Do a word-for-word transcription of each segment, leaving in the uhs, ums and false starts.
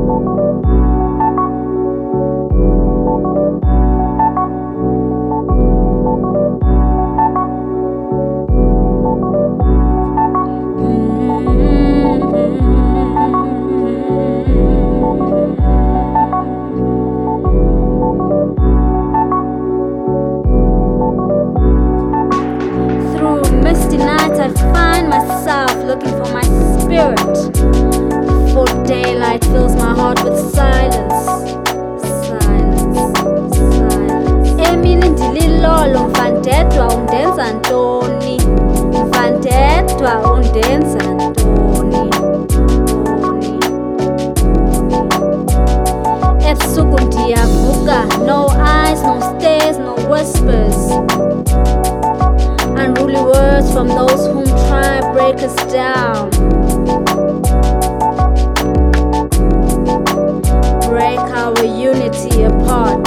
Looking for my spirit, for daylight fills my heart with silence, silence, silence. Emini ndililolo mfandedwa undenza ntoni, mfandedwa undenza ntoni, ntoni. Ebusuku ndiyavuka, no eyes, no stares, no whispers. Unruly words from those whom try break us down, break our unity apart.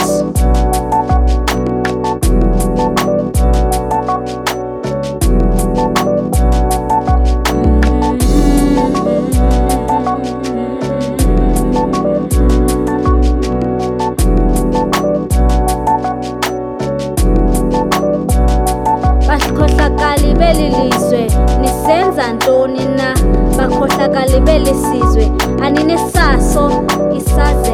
Bakhohlakali belilizwe nisenza ntoni na, bakhohlakali belisizwe aninesaso isaze